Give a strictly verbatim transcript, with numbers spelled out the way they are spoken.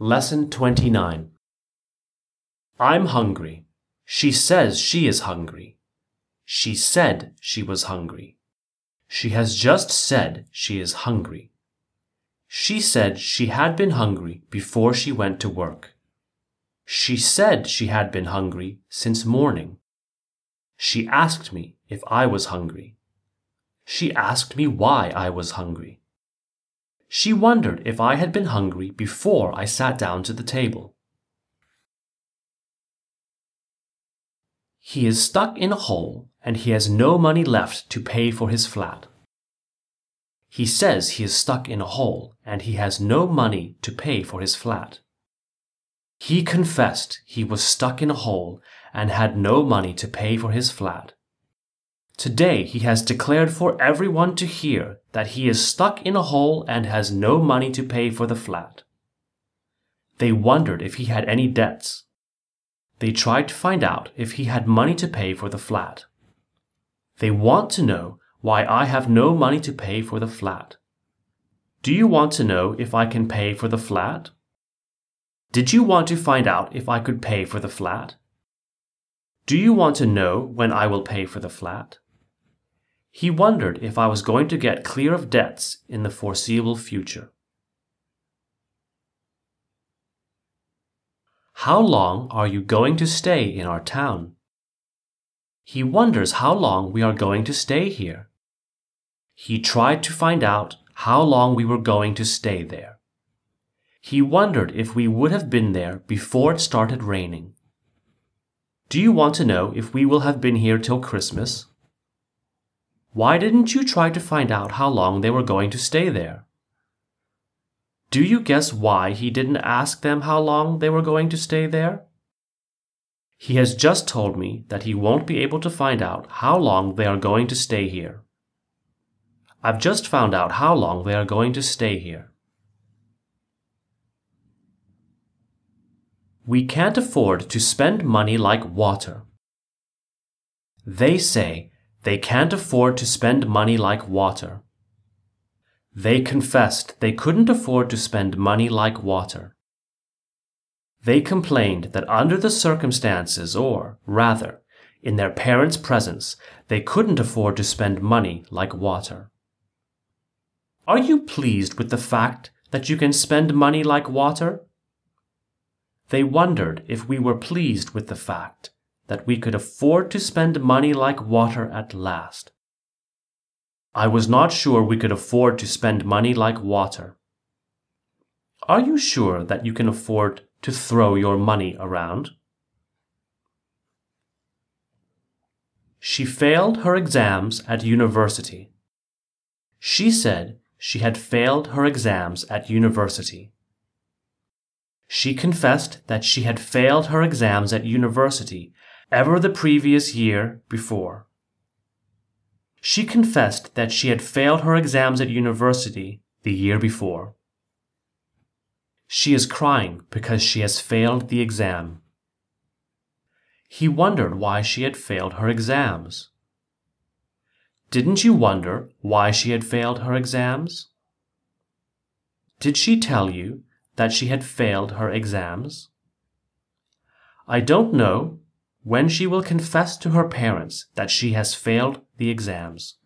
Lesson twenty-nine. I'm hungry. She says she is hungry. She said she was hungry. She has just said she is hungry. She said she had been hungry before she went to work. She said she had been hungry since morning. She asked me if I was hungry. She asked me why I was hungry. She wondered if I had been hungry before I sat down to the table. He is stuck in a hole and he has no money left to pay for his flat. He says he is stuck in a hole and he has no money to pay for his flat. He confessed he was stuck in a hole and had no money to pay for his flat. Today he has declared for everyone to hear that he is stuck in a hole and has no money to pay for the flat. They wondered if he had any debts. They tried to find out if he had money to pay for the flat. They want to know why I have no money to pay for the flat. Do you want to know if I can pay for the flat? Did you want to find out if I could pay for the flat? Do you want to know when I will pay for the flat? He wondered if I was going to get clear of debts in the foreseeable future. How long are you going to stay in our town? He wonders how long we are going to stay here. He tried to find out how long we were going to stay there. He wondered if we would have been there before it started raining. Do you want to know if we will have been here till Christmas? Why didn't you try to find out how long they were going to stay there? Do you guess why he didn't ask them how long they were going to stay there? He has just told me that he won't be able to find out how long they are going to stay here. I've just found out how long they are going to stay here. We can't afford to spend money like water. They say they can't afford to spend money like water. They confessed they couldn't afford to spend money like water. They complained that under the circumstances, or rather, in their parents' presence, they couldn't afford to spend money like water. Are you pleased with the fact that you can spend money like water? They wondered if we were pleased with the fact that we could afford to spend money like water at last. I was not sure we could afford to spend money like water. Are you sure that you can afford to throw your money around? She failed her exams at university. She said she had failed her exams at university. She confessed that she had failed her exams at university ever the previous year before. She confessed that she had failed her exams at university the year before. She is crying because she has failed the exam. He wondered why she had failed her exams. Didn't you wonder why she had failed her exams? Did she tell you that she had failed her exams? I don't know when she will confess to her parents that she has failed the exams.